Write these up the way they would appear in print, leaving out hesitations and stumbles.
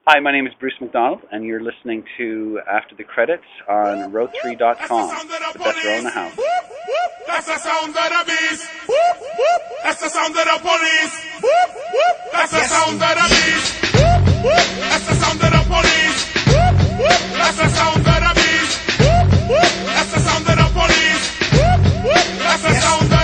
Hi, my name is Bruce McDonald, and you're listening to After the Credits on Row3.com, the best row in the house. That's the sound of the beast. That's the sound of the police. That's the sound of the beast. That's the sound of the police. That's the sound of the beast. That's the sound of the police. That's the sound of the beast.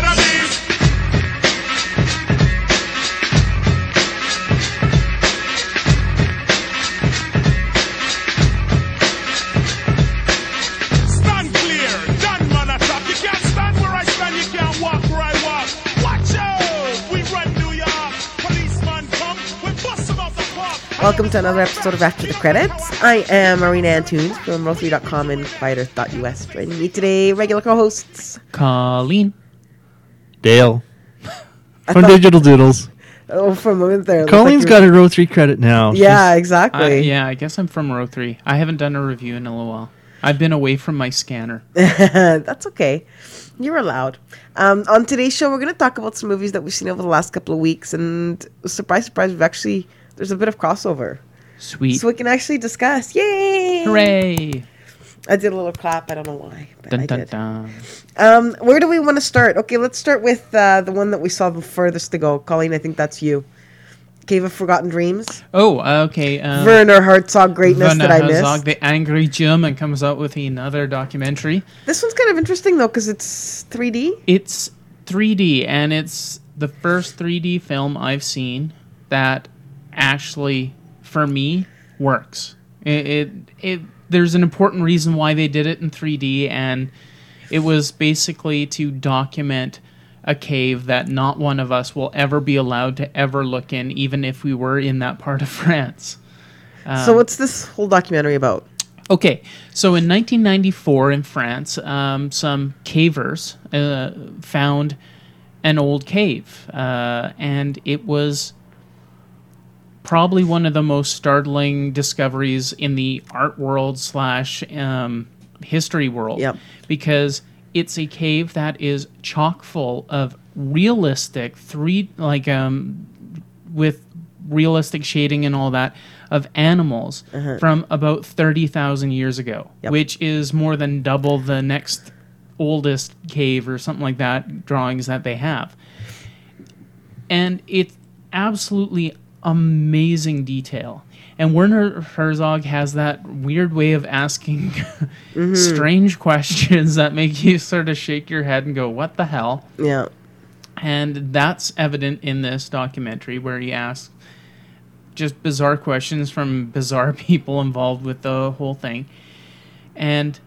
Stand clear, done man attack. You can't stand where I stand, you can't walk where I walk. Watch out, we run New York. Policeman come, we bust them off the park. Welcome to another episode of After the Credits. I am Marina Antunes from Row3.com and QuieterEarth.us. Joining me today, regular co-hosts. Colleen. Dale. From Digital Doodles. Oh, for a moment there. it looked Colleen's like got a Row 3 credit now. Yeah, exactly. Yeah, I guess I'm from row 3. I haven't done a review in a little while. I've been away from my scanner. That's okay. You're allowed. On today's show, we're going to talk about some movies that we've seen over the last couple of weeks. And surprise, surprise, there's a bit of crossover. Sweet. So we can actually discuss. Yay! Hooray! I did a little clap. I don't know why, but Dun, I dun, did. dun. Where do we want to start? Okay, let's start with the one that we saw the furthest to go. Colleen, I think that's you. Cave of Forgotten Dreams. Oh, okay. Werner Herzog greatness Werner that I Herzog, missed. the angry German, comes out with another documentary. This one's kind of interesting, though, because it's 3D. It's 3D, and it's the first 3D film I've seen that actually, for me, works. There's an important reason why they did it in 3D, and it was basically to document a cave that not one of us will ever be allowed to ever look in, even if we were in that part of France. So what's this whole documentary about? Okay, so in 1994 in France, some cavers found an old cave, and it was probably one of the most startling discoveries in the art world / history world. Yep. Because it's a cave that is chock full of realistic with realistic shading and all that of animals from about 30,000 years ago, Yep. which is more than double the next oldest cave or something like that drawings that they have. And it's absolutely amazing detail. And Werner Herzog has that weird way of asking strange questions that make you sort of shake your head and go, what the hell? Yeah. And that's evident in this documentary where he asks just bizarre questions from bizarre people involved with the whole thing. And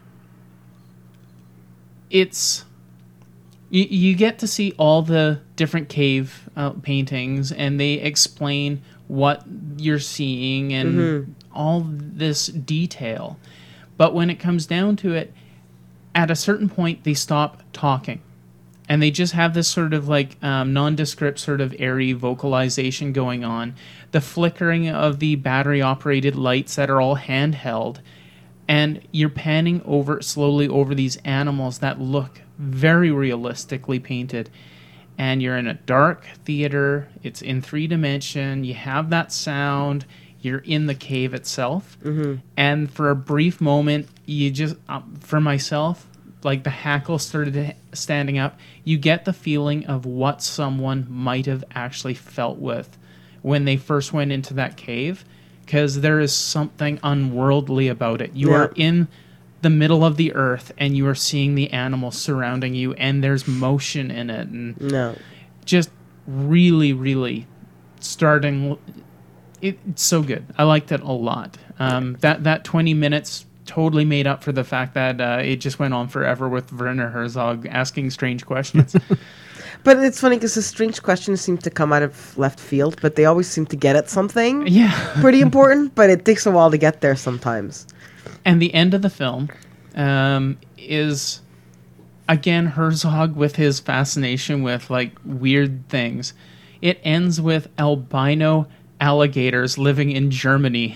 it's... You get to see all the different cave paintings, and they explain what you're seeing and all this detail. But when it comes down to it, at a certain point, they stop talking. And they just have this sort of like nondescript sort of airy vocalization going on. The flickering of the battery-operated lights that are all handheld. And you're panning slowly over these animals that look very realistically painted. And you're in a dark theater. It's in 3D. You have that sound. You're in the cave itself. And for a brief moment, you just, for myself, like the hackle started standing up. You get the feeling of what someone might have actually felt with when they first went into that cave. Because there is something unworldly about it. You are in the middle of the earth, and you are seeing the animals surrounding you, and there's motion in it. And just really, really starting... It's so good. I liked it a lot. That 20 minutes totally made up for the fact that it just went on forever with Werner Herzog asking strange questions. But it's funny because the strange questions seem to come out of left field, but they always seem to get at something pretty important, but it takes a while to get there sometimes. And the end of the film is, again, Herzog with his fascination with like weird things. It ends with albino alligators living in Germany.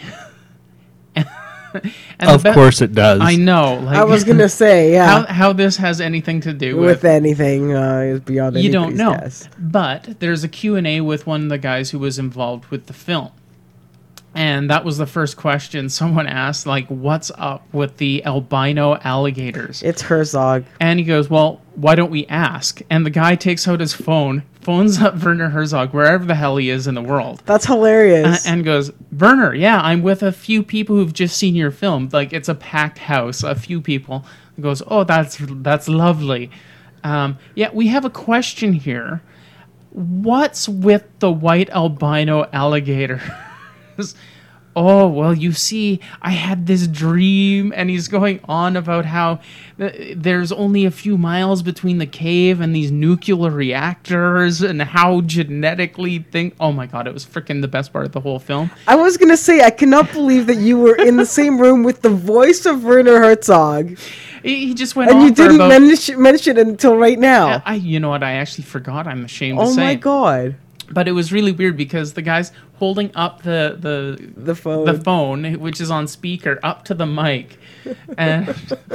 And of course it does. I know. Like, I was going to say, yeah. How this has anything to do with anything is beyond anybody's you don't know. guess. But there's a Q&A with one of the guys who was involved with the film. And that was the first question someone asked, like, what's up with the albino alligators? It's Herzog. And he goes, well, why don't we ask? And the guy takes out his phone, phones up Werner Herzog, wherever the hell he is in the world. That's hilarious. And goes, Werner, yeah, I'm with a few people who've just seen your film. Like, it's a packed house, a few people. He goes, oh, that's lovely. Yeah, we have a question here. What's with the white albino alligator? Oh, well, you see, I had this dream, and he's going on about how there's only a few miles between the cave and these nuclear reactors, and how genetically oh my god, it was freaking the best part of the whole film. I was going to say, I cannot believe that you were in the same room with the voice of Werner Herzog. He just went And on you for didn't about... mention it until right now. You know what, I actually forgot, I'm ashamed to Oh say. my god. But it was really weird because the guy's holding up the phone, which is on speaker, up to the mic, and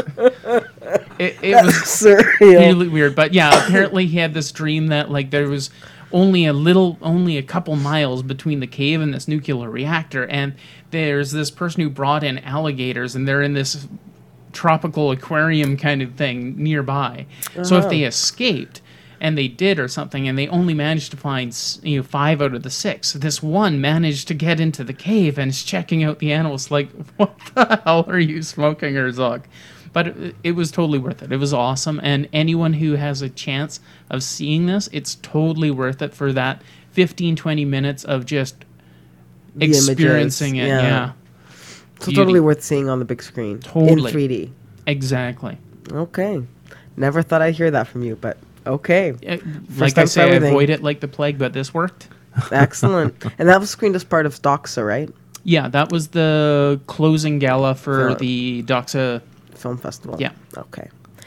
it was surreal. really weird. But yeah, apparently he had this dream that like there was only a couple miles between the cave and this nuclear reactor, and there's this person who brought in alligators, and they're in this tropical aquarium kind of thing nearby. So if they escaped. And they did or something, and they only managed to find 5 out of the 6. This one managed to get into the cave and is checking out the animals like, what the hell are you smoking, Herzog? But it was totally worth it. It was awesome, and anyone who has a chance of seeing this, it's totally worth it for that 15-20 minutes of just The experiencing images, it. Yeah. So Beauty. totally worth seeing on the big screen. Totally. In 3D. Exactly. Okay. Never thought I'd hear that from you, but okay. Like I say, avoid it like the plague, but this worked. Excellent. And that was screened as part of Doxa, right? Yeah, that was the closing gala for the Doxa Film Festival. Yeah. Okay.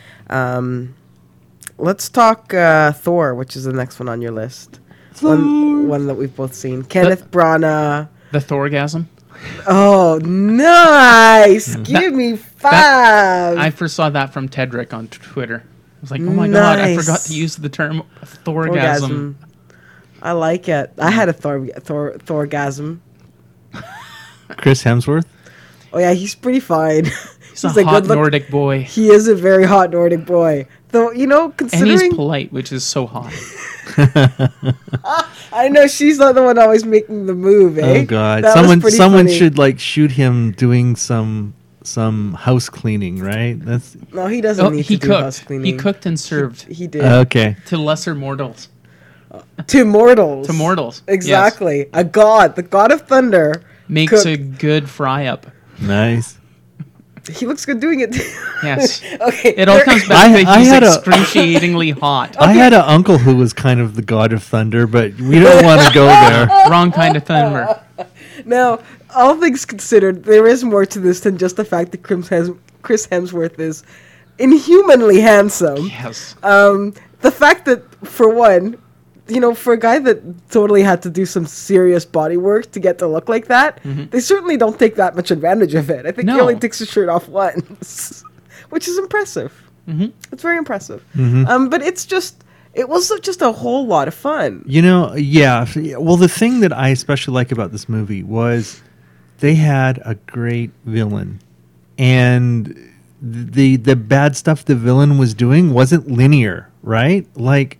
Let's talk Thor, which is the next one on your list. One that we've both seen. Kenneth Branagh. The Thorgasm. Oh, nice! Give me 5. I first saw that from Tedrick on Twitter. I was like, oh my god, I forgot to use the term Thorgasm. I like it. I had a Thorgasm. Chris Hemsworth. Oh yeah, he's pretty fine. He's a hot Nordic boy. He is a very hot Nordic boy. Though, considering... And he's polite, which is so hot. I know, she's not the one always making the move, eh? Oh god. That Someone funny. should shoot him doing some house cleaning, right? No, he doesn't need to do house cleaning. He cooked and served. He did. Okay. To lesser mortals. To mortals. To mortals. Exactly. Yes. A god, the god of thunder. Makes a good fry-up. Nice. He looks good doing it. Yes. Okay. It all comes back to he's excruciatingly hot. I had an uncle who was kind of the god of thunder, but we don't want to go there. Wrong kind of thunder. Now, all things considered, there is more to this than just the fact that Chris Hemsworth is inhumanly handsome. Yes. The fact that, for one, for a guy that totally had to do some serious body work to get to look like that, they certainly don't take that much advantage of it. I think he only takes his shirt off once, which is impressive. It's very impressive. But it was just a whole lot of fun. Yeah. Well, the thing that I especially like about this movie was they had a great villain, and the bad stuff the villain was doing wasn't linear, right? Like,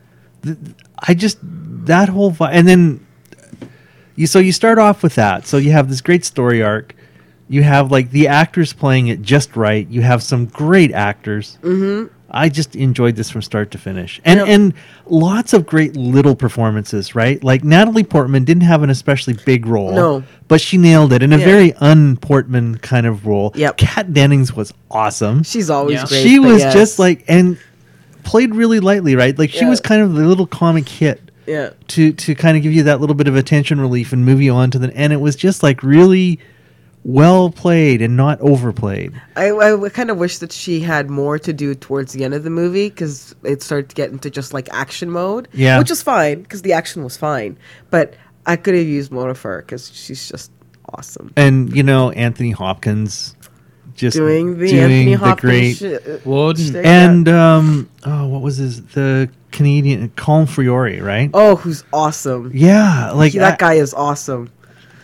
that whole and then you start off with that. So you have this great story arc. You have the actors playing it just right. You have some great actors. I just enjoyed this from start to finish, and lots of great little performances. Right, like Natalie Portman didn't have an especially big role, but she nailed it in a very un-Portman kind of role. Yep. Kat Dennings was awesome. She's always great. She was just and played really lightly, right? Like she was kind of the little comic hit. Yeah. To kind of give you that little bit of attention relief and move you on to and it was just really well played and not overplayed. I kind of wish that she had more to do towards the end of the movie because it started to get into just action mode. Yeah. Which was fine because the action was fine. But I could have used more of her because she's just awesome. And, Anthony Hopkins just doing Anthony Hopkins great Woden. and what was the Canadian Colin Fiore, right? Oh, who's awesome. Yeah, That guy is awesome.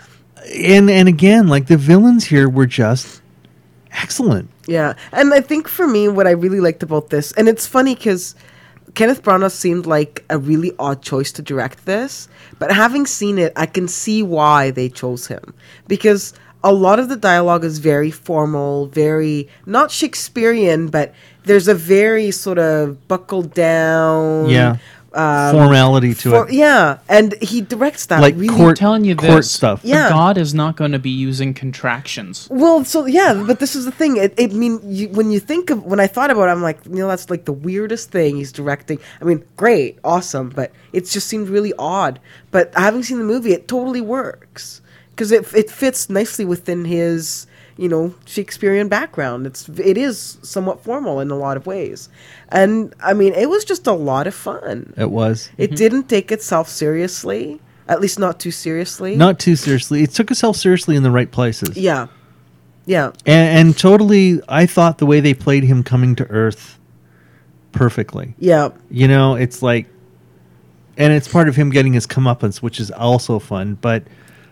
and again, like the villains here were just excellent. Yeah, and I think for me, what I really liked about this, and it's funny because Kenneth Branagh seemed like a really odd choice to direct this, but having seen it, I can see why they chose him. Because a lot of the dialogue is very formal, very, not Shakespearean, but there's a very sort of buckled down... formality to it. Yeah, and he directs that like really... court, I'm telling you court this. stuff. Yeah. God is not going to be using contractions. Well, so yeah, but this is the thing. When you think of, when I thought about it, I'm like, that's like the weirdest thing he's directing. I mean, great, awesome, but it just seemed really odd. But having seen the movie, it totally works because it fits nicely within his Shakespearean background. It is somewhat formal in a lot of ways, and I mean, it was just a lot of fun. It was. It didn't take itself seriously, at least not too seriously. Not too seriously. It took itself seriously in the right places. Yeah. And totally, I thought the way they played him coming to Earth perfectly. Yeah. It's like, and it's part of him getting his comeuppance, which is also fun. But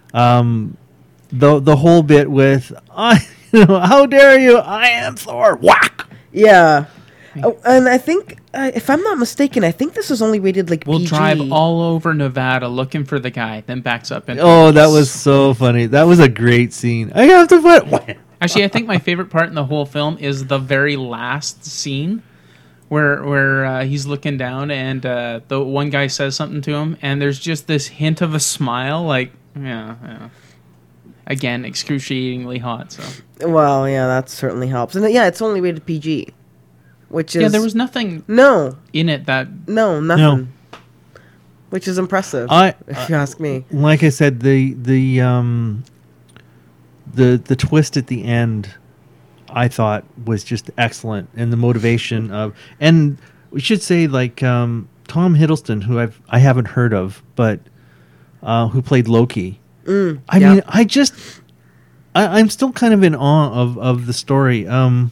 the whole bit with, how dare you? I am Thor. Whack. Yeah. Oh, and I think, if I'm not mistaken, I think this is only rated like We'll PG. drive all over Nevada looking for the guy, then backs up and... Oh, that was so funny. That was a great scene. I have to put... Actually, I think my favorite part in the whole film is the very last scene where he's looking down and the one guy says something to him, and there's just this hint of a smile, like, yeah. Again, excruciatingly hot, so... Well, yeah, that certainly helps. And yeah, it's only rated PG, which is... Yeah, there was nothing No, in it that... nothing. No. Which is impressive, if you ask me. Like I said, the twist at the end, I thought was just excellent, and the motivation of, and we should say like Tom Hiddleston, who I haven't heard of, but who played Loki. I mean, I'm still kind of in awe of the story. I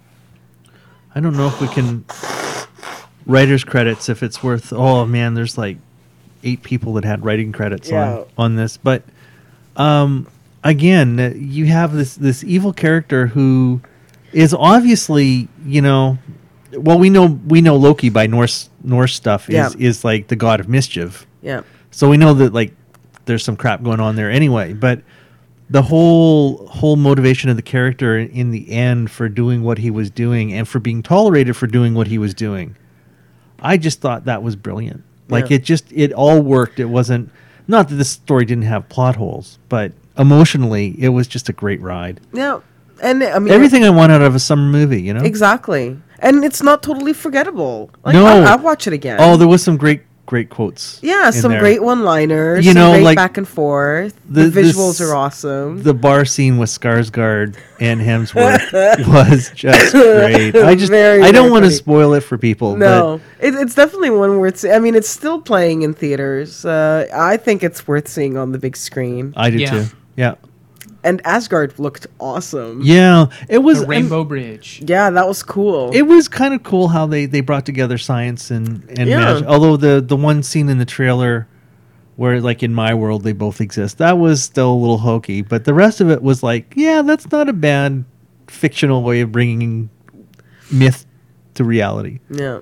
don't know if we can writer's credits if it's worth. Oh man, there's like 8 people that had writing credits on this, but again, you have this evil character who is obviously, well, we know Loki by Norse stuff is like the god of mischief. Yeah. So we know that like there's some crap going on there anyway, but the whole motivation of the character in the end for doing what he was doing and for being tolerated for doing what he was doing, I just thought that was brilliant. Like it all worked. It wasn't, not that this story didn't have plot holes, but emotionally it was just a great ride. Yeah. And I mean, everything I want out of a summer movie, Exactly. And it's not totally forgettable. Like, no. I'll watch it again. Oh, there was some great quotes. Yeah, some there. Great one-liners. Some great like back and forth. The visuals are awesome. The bar scene with Skarsgård and Hemsworth was just great. I don't want to spoil it for people. No, it's definitely one worth. I mean, it's still playing in theaters. I think it's worth seeing on the big screen. I do too. Yeah. And Asgard looked awesome. Yeah, it was the Rainbow Bridge. Yeah, that was cool. It was kind of cool how they brought together science and magic. Although the one scene in the trailer where, like, in my world they both exist, that was still a little hokey. But the rest of it was like, yeah, that's not a bad fictional way of bringing myth to reality. Yeah.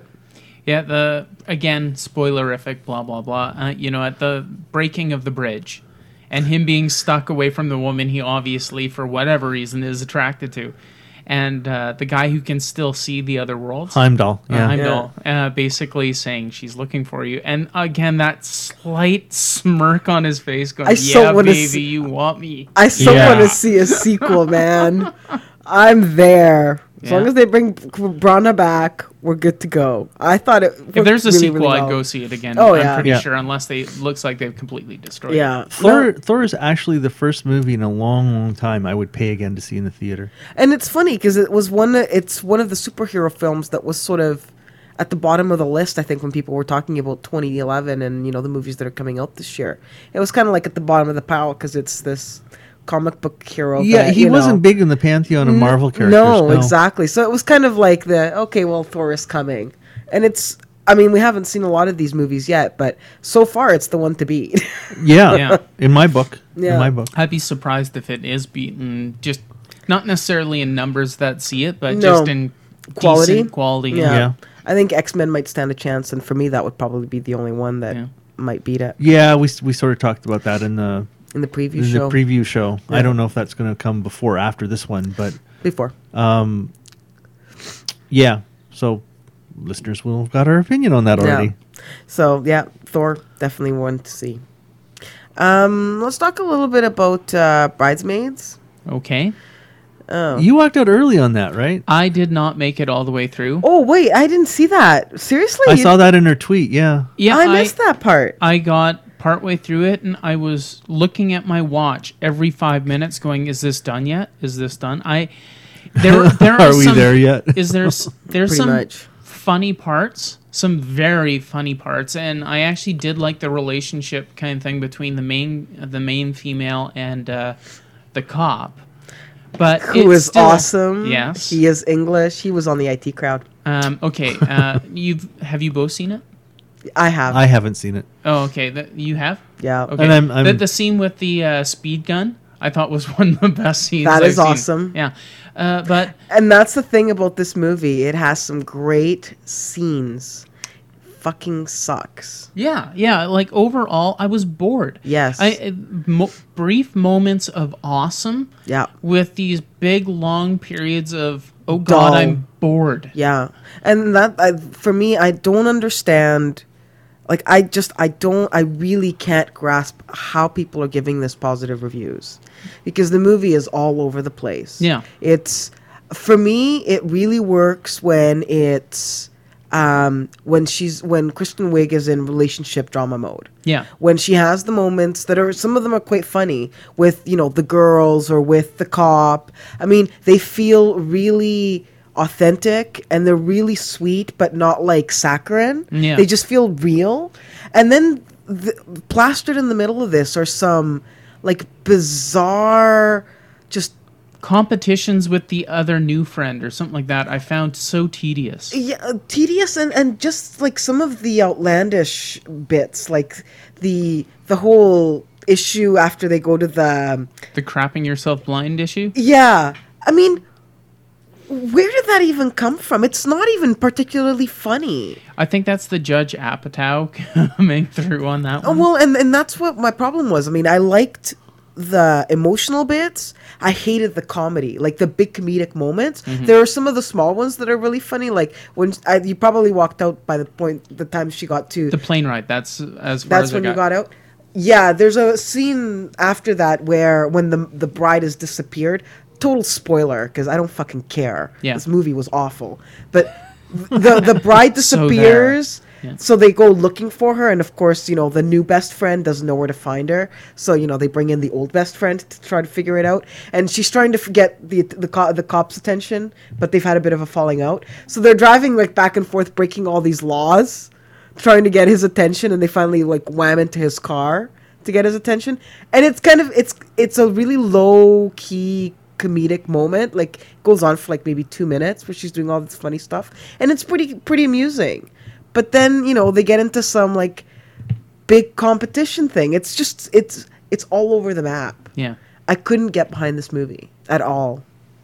Yeah. Again, spoilerific. Blah blah blah. At the breaking of the bridge. And him being stuck away from the woman he obviously, for whatever reason, is attracted to. And the guy who can still see the other worlds. Heimdall. Yeah. Heimdall. Basically saying she's looking for you. And again, that slight smirk on his face going, baby, you want me. I so want to see a sequel, man. I'm there. As long as they bring Branagh back, we're good to go. I thought it. If there's a really, sequel, really well. I'd go see it again. Oh, I'm pretty sure, unless looks like they've completely destroyed it. Thor is actually the first movie in a long, long time I would pay again to see in the theater. And it's funny because it's one of the superhero films that was sort of at the bottom of the list, I think, when people were talking about 2011 and the movies that are coming out this year. It was kind of like at the bottom of the pile because it's this comic book hero. Yeah, he wasn't big in the pantheon of Marvel characters. No, exactly. So it was kind of like Thor is coming. And I mean, we haven't seen a lot of these movies yet, but so far it's the one to beat. Yeah, Yeah. in my book. Yeah. In my book. I'd be surprised if it is beaten. Just not necessarily in numbers that see it, but No. just in Quality? decent quality. Yeah. Yeah. I think X-Men might stand a chance, and for me, that would probably be the only one that Yeah. might beat it Yeah, we sort of talked about that in the in the preview in show. the preview show. Yeah. I don't know if that's going to come before or after this one, but Before. yeah. So listeners will have got our opinion on that already. Yeah. So, yeah, Thor, definitely one to see. Let's talk a little bit about Bridesmaids. Okay. You walked out early on that, right? I did not make it all the way through. Oh, wait, I didn't see that. Seriously? I saw that in her tweet. Yeah. Yeah, I missed that part. I got partway through it and I was looking at my watch every 5 minutes going, is this done yet? Is this done? There Are we there yet? There's Pretty some much. funny parts, some very funny parts, and I actually did like the relationship kind of thing between the main female and the cop. But Who it's is still, awesome. Yes. He is English. He was on the IT crowd. Okay. Have you both seen it? I have. I haven't seen it. Oh, okay. You have? yeah. Okay. And I'm- the scene with the speed gun, I thought was one of the best scenes. That I've is seen. awesome. Yeah. But And that's the thing about this movie. It has some great scenes. Fucking sucks. yeah. Like overall, I was bored. Yes. Brief moments of awesome. Yeah. With these big long periods of oh Dull. god, I'm bored. Yeah. And for me, I don't understand. Like, I really can't grasp how people are giving this positive reviews. Because the movie is all over the place. Yeah. For me, it really works when it's, when Kristen Wiig is in relationship drama mode. Yeah. When she has the moments some of them are quite funny with, the girls or with the cop. I mean, they feel really authentic and they're really sweet, but not like saccharine. Yeah. They just feel real. And then plastered in the middle of this are some like bizarre, just Competitions with the other new friend or something like that I found so tedious. tedious and just like some of the outlandish bits, like the whole issue after they go to the crapping yourself blind issue. yeah. I mean, where did that even come from? It's not even particularly funny. I think that's the Judge Apatow coming through on that one. Well, and that's what my problem was. I mean, I liked the emotional bits. I hated the comedy, like the big comedic moments. There are some of the small ones that are really funny, like when you probably walked out by the time she got to The plane ride. That's as far that's as when I you got out. Yeah, there's a scene after that where when the bride has disappeared. Total spoiler, because I don't fucking care. Yeah. This movie was awful. But the bride So disappears, Yeah. so they go looking for her, and of course, the new best friend doesn't know where to find her. So, they bring in the old best friend to try to figure it out. And she's trying to get the cop's attention, but they've had a bit of a falling out. So they're driving like back and forth, breaking all these laws, trying to get his attention, and they finally like wham into his car to get his attention. And it's kind of it's a really low key comedic moment, like goes on for like maybe 2 minutes where she's doing all this funny stuff, and it's pretty amusing. But then they get into some like big competition thing. It's just it's all over the map. Yeah. I couldn't get behind this movie at all.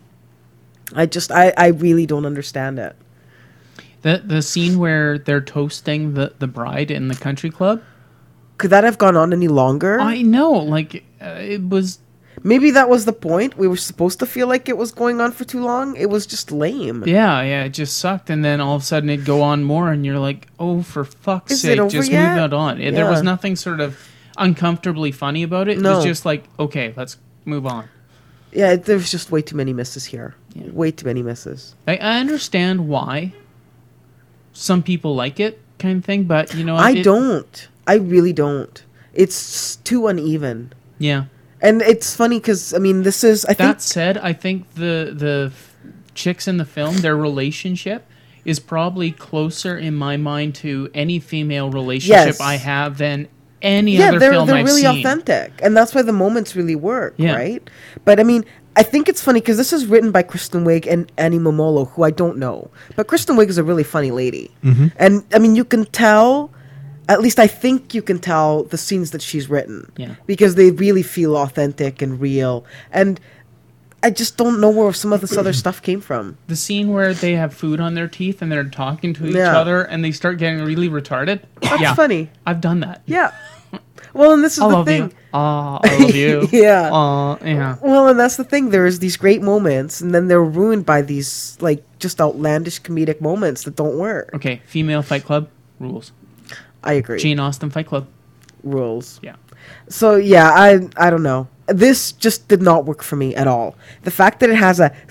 I really don't understand it. The scene where they're toasting the bride in the country club. Could that have gone on any longer? I know, like it was. Maybe that was the point. We were supposed to feel like it was going on for too long. It was just lame. Yeah, it just sucked, and then all of a sudden it'd go on more, and you're like, "Oh, for fuck's Is it sake, over just yet? move it on." There Yeah. was nothing sort of uncomfortably funny about it. It No. was just like, "Okay, let's move on." Yeah, there's just way too many misses here. Yeah. Way too many misses. I understand why some people like it, kind of thing, but I don't. I really don't. It's too uneven. Yeah. And it's funny because, I mean, this is, I think... That said, I think the chicks in the film, their relationship is probably closer in my mind to any female relationship Yes. I have than any Yeah, other they're film I've really seen. authentic. And that's why the moments really work, Yeah. right? But, I mean, I think it's funny because this is written by Kristen Wiig and Annie Momolo, who I don't know. But Kristen Wiig is a really funny lady. And, I mean, you can tell, at least I think you can tell the scenes that she's written. Yeah. Because they really feel authentic and real. And I just don't know where some of this other stuff came from. The scene where they have food on their teeth and they're talking to each Yeah. other and they start getting really retarded. That's funny. I've done that. Yeah. Well, and this is I the love thing. you. I love you. Yeah. Yeah. Well, and that's the thing. There's these great moments, and then they're ruined by these, like, just outlandish comedic moments that don't work. Okay, female Fight Club rules. I agree. Jane Austen Fight Club. Rules. Yeah. So, yeah, I don't know. This just did not work for me at all. The fact that it has a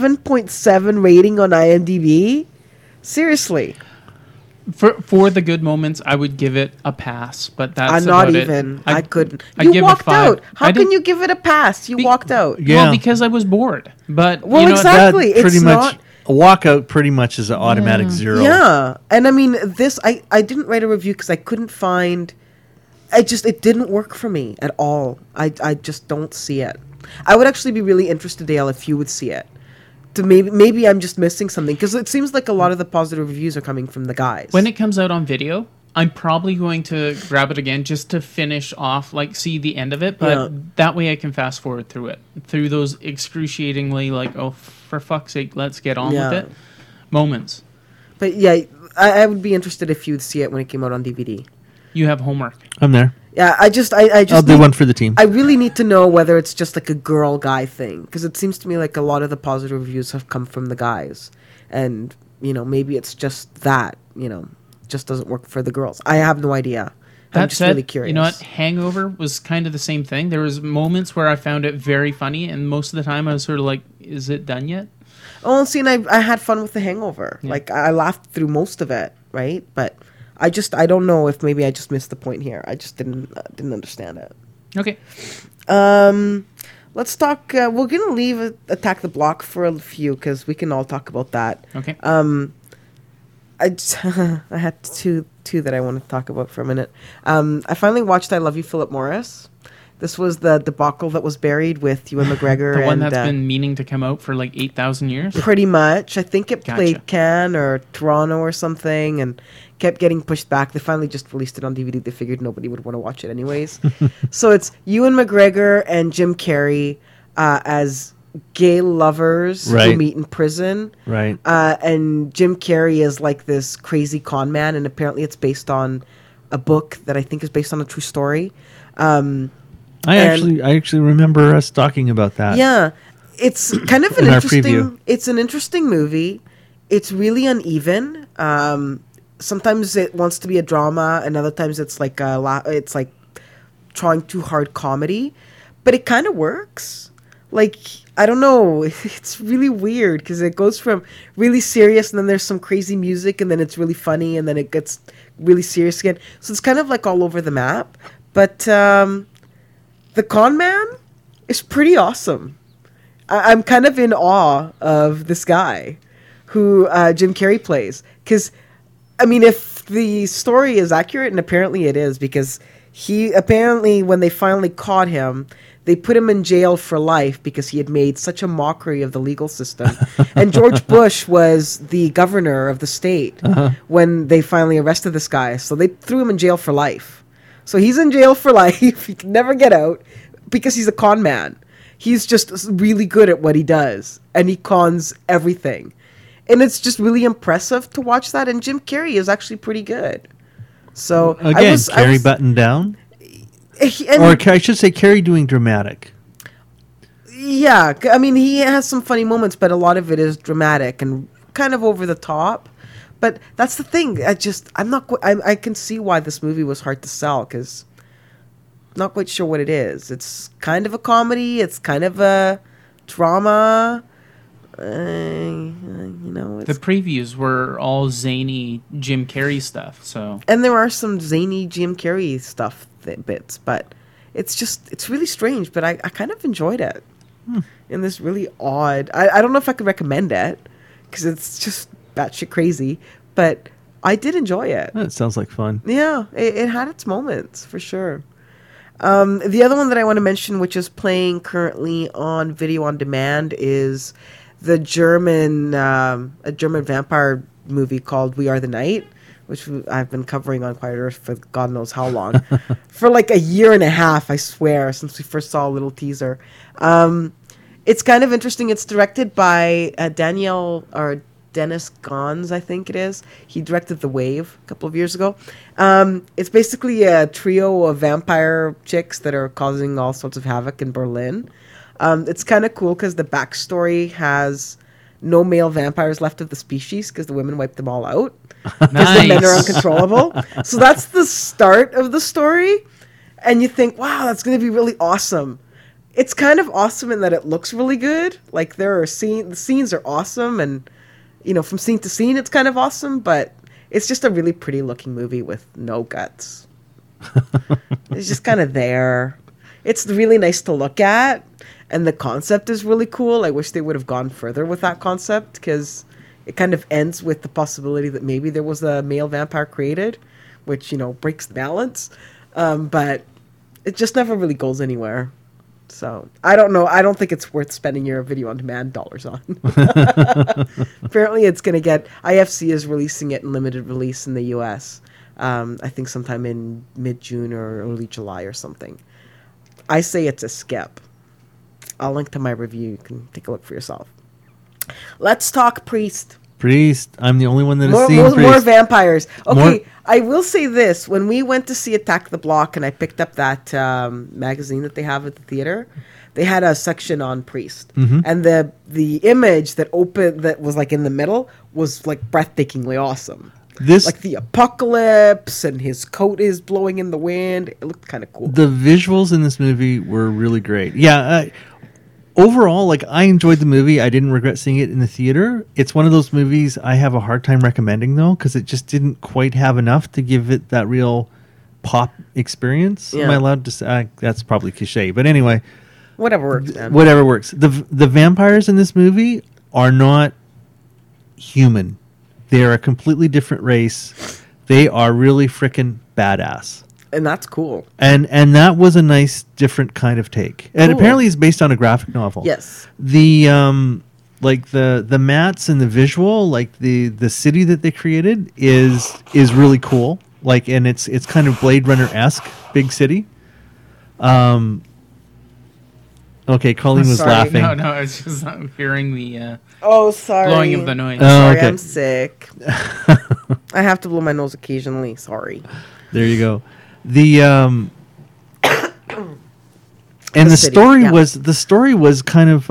7.7 rating on IMDb, seriously. For the good moments, I would give it a pass, but that's I'm not about even. it. I couldn't. I'd You give it walked 5. out. How I can didn't- you give it a pass? You walked out. Yeah. Well, because I was bored. But Well, you know, exactly. That pretty It's much not- a walkout. Pretty much is an automatic zero. Yeah, and I mean this. I didn't write a review because I couldn't find. It didn't work for me at all. I just don't see it. I would actually be really interested, Dale, if you would see it. To maybe I'm just missing something because it seems like a lot of the positive reviews are coming from the guys. when it comes out on video, I'm probably going to grab it again just to finish off, like, see the end of it. But Yeah. that way I can fast forward through it. Through those excruciatingly, like, oh, for fuck's sake, let's get on Yeah. with it moments. But yeah, I would be interested if you'd see it when it came out on DVD. You have homework. I'm there. Yeah, I just I'll do one for the team. I really need to know whether it's just like a girl guy thing because it seems to me like a lot of the positive reviews have come from the guys, and maybe it's just that just doesn't work for the girls. I have no idea. I'm That just said, really curious. you know what? Hangover was kind of the same thing. There was moments where I found it very funny, and most of the time I was sort of like, "Is it done yet?" Oh, see, and I had fun with The Hangover. Like I laughed through most of it, right? But I don't know if maybe I just missed the point here. I just didn't understand it. Okay. Let's talk. We're gonna leave Attack the Block for a few because we can all talk about that. Okay. I had two that I want to talk about for a minute. I finally watched I Love You, Philip Morris. This was the debacle that was buried with Ewan McGregor. The one and, that's been meaning to come out for like 8,000 years? pretty much. I think it played Gotcha. Cannes or Toronto or something and kept getting pushed back. They finally just released it on DVD. They figured nobody would want to watch it anyways. So it's Ewan McGregor and Jim Carrey as gay lovers who Right. meet in prison. Right. And Jim Carrey is like this crazy con man, and apparently it's based on a book that I think is based on a true story. I actually remember us talking about that. Yeah, it's kind of an In our interesting. preview. It's an interesting movie. It's really uneven. Sometimes it wants to be a drama, and other times it's like it's like trying too hard comedy, but it kind of works. Like I don't know, it's really weird because it goes from really serious, and then there's some crazy music, and then it's really funny, and then it gets really serious again. So it's kind of like all over the map. But The Con Man is pretty awesome. I'm kind of in awe of this guy who Jim Carrey plays. Because, I mean, if the story is accurate, and apparently it is, because apparently when they finally caught him, they put him in jail for life because he had made such a mockery of the legal system. And George Bush was the governor of the state when they finally arrested this guy. So they threw him in jail for life. So he's in jail for life. He can never get out because he's a con man. He's just really good at what he does, and he cons everything. And it's just really impressive to watch that. And Jim Carrey is actually pretty good. So Again, Carrie buttoned down, or I should say, Carrie doing dramatic. Yeah, I mean, he has some funny moments, but a lot of it is dramatic and kind of over the top. But that's the thing. I can see why this movie was hard to sell because I'm not quite sure what it is. It's kind of a comedy. It's kind of a drama. The previews were all zany Jim Carrey stuff, so... And there are some zany Jim Carrey stuff bits, but it's really strange, but I kind of enjoyed it. In this really odd... I don't know if I could recommend it, because it's just batshit crazy, but I did enjoy it. That sounds like fun. Yeah, it had its moments, for sure. The other one that I want to mention, which is playing currently on video on demand, is the German a German vampire movie called We Are the Night, which I've been covering on Quiet Earth for God knows how long. For like a year and a half, I swear, since we first saw a little teaser. It's kind of interesting. It's directed by Dennis Gons, I think it is. He directed The Wave a couple of years ago. It's basically a trio of vampire chicks that are causing all sorts of havoc in Berlin. It's kind of cool because the backstory has no male vampires left of the species because the women wiped them all out. Because the men are uncontrollable. So that's the start of the story. And you think, wow, that's going to be really awesome. It's kind of awesome in that it looks really good. Like the scenes are awesome, and from scene to scene, it's kind of awesome, but it's just a really pretty looking movie with no guts. It's just kind of there. It's really nice to look at, and the concept is really cool. I wish they would have gone further with that concept, because it kind of ends with the possibility that maybe there was a male vampire created, which, breaks the balance. But it just never really goes anywhere. So, I don't know. I don't think it's worth spending your video on demand dollars on. Apparently, it's going to get... IFC is releasing it in limited release in the US. I think sometime in mid-June or early July or something. I say it's a skip. I'll link to my review. You can take a look for yourself. Let's talk Priest. Priest. I'm the only one that has seen Priest. More vampires. Okay, I will say this. When we went to see Attack the Block and I picked up that magazine that they have at the theater, they had a section on Priest. Mm-hmm. And the image that was like in the middle was like breathtakingly awesome. Like the apocalypse and his coat is blowing in the wind. It looked kind of cool. The visuals in this movie were really great. Yeah, overall, I enjoyed the movie. I didn't regret seeing it in the theater. It's one of those movies I have a hard time recommending, though, because it just didn't quite have enough to give it that real pop experience. Yeah. Am I allowed to say? That's probably cliche, but anyway. Whatever works, man. Whatever works. The vampires in this movie are not human. They are a completely different race. They are really freaking badass. And that's cool. And that was a nice, different kind of take. And apparently it's based on a graphic novel. Yes. The the mats and the visual, the city that they created is really cool. And it's kind of Blade Runner-esque, big city. Okay, Colleen was laughing. No, it's just hearing the sorry. blowing of the noise. Sorry, okay. I'm sick. I have to blow my nose occasionally. Sorry. There you go. The story was kind of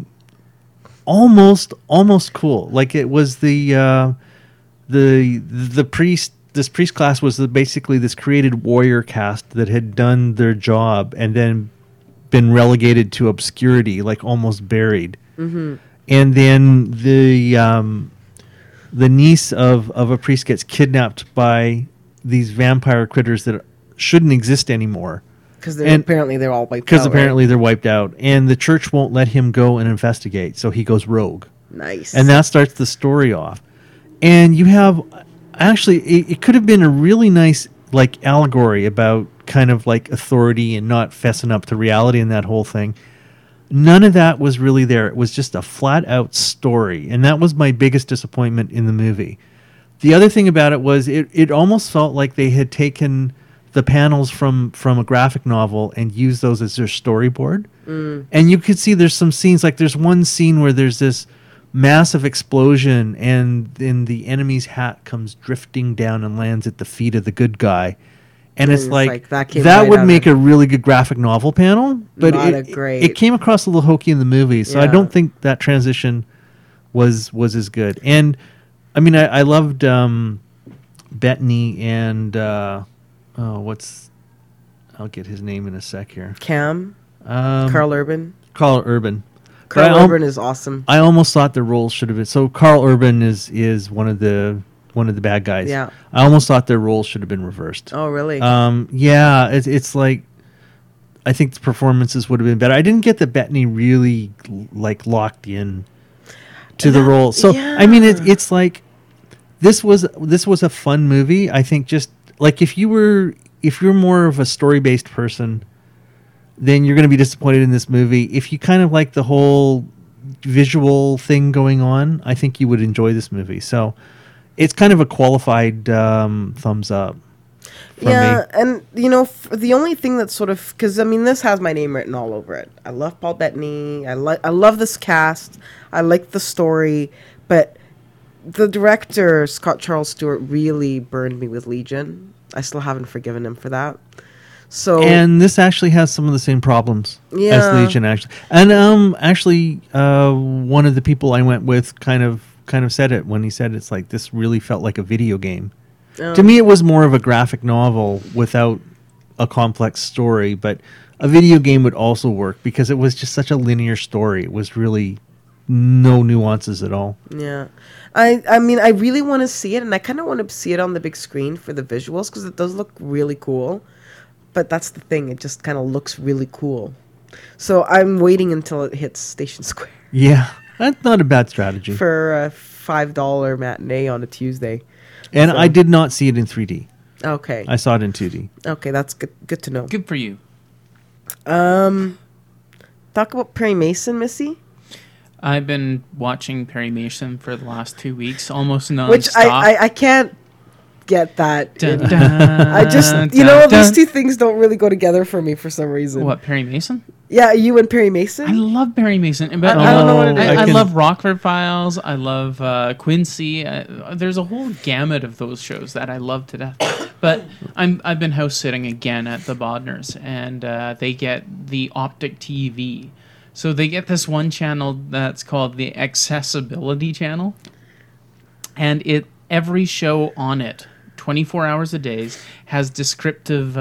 almost cool. It was the priest. This priest class was basically this created warrior caste that had done their job and then been relegated to obscurity, almost buried. Mm-hmm. And then the niece of a priest gets kidnapped by these vampire critters that shouldn't exist anymore. Because apparently they're all wiped out. Because apparently they're wiped out. And the church won't let him go and investigate, so he goes rogue. Nice. And that starts the story off. And you have... Actually, it could have been a really nice allegory about kind of authority and not fessing up to reality and that whole thing. None of that was really there. It was just a flat-out story. And that was my biggest disappointment in the movie. The other thing about it was it almost felt like they had taken the panels from a graphic novel and used those as their storyboard. Mm. And you could see there's some scenes, there's one scene where there's this massive explosion and then the enemy's hat comes drifting down and lands at the feet of the good guy. And it's that would make a really good graphic novel panel, but it came across a little hokey in the movie, so I don't think that transition was as good. And I mean, I loved Bettany and I'll get his name in a sec here. Carl Urban. Carl Urban. Carl Urban is awesome. I almost thought the roles should have been so. Carl Urban is one of the bad guys. Yeah. I almost thought their roles should have been reversed. Oh, really? Yeah. It's I think the performances would have been better. I didn't get that Bettany really locked in to the role. So I mean, it's this was a fun movie. I think just if you're more of a story based person, then you're going to be disappointed in this movie. If you kind of like the whole visual thing going on, I think you would enjoy this movie. So it's kind of a qualified thumbs up. Yeah, and the only thing that's sort of, because I mean, this has my name written all over it. I love Paul Bettany. I love this cast. I like the story, but the director Scott Charles Stewart really burned me with Legion. I still haven't forgiven him for that. So, and this actually has some of the same problems as Legion, actually. And one of the people I went with kind of said it when he said it's like this really felt like a video game. To me, it was more of a graphic novel without a complex story, but a video game would also work because it was just such a linear story. It was really no nuances at all. Yeah. I mean, I really want to see it, and I kind of want to see it on the big screen for the visuals because it does look really cool. But that's the thing. It just kind of looks really cool. So I'm waiting until it hits Station Square. Yeah, that's not a bad strategy. For a $5 matinee on a Tuesday. And I did not see it in 3D. Okay. I saw it in 2D. Okay, that's good to know. Good for you. Talk about Perry Mason, Missy. I've been watching Perry Mason for the last 2 weeks, almost nonstop. Which I can't get that. Dun, dun, I just, those two things don't really go together for me for some reason. What, Perry Mason? Yeah, you and Perry Mason? I love Perry Mason. But I don't know what it is. I love Rockford Files. I love Quincy. There's a whole gamut of those shows that I love to death. But I've been house sitting again at the Bodners, and they get the Optic TV. So they get this one channel that's called the Accessibility Channel, and every show on it, 24 hours a day, has descriptive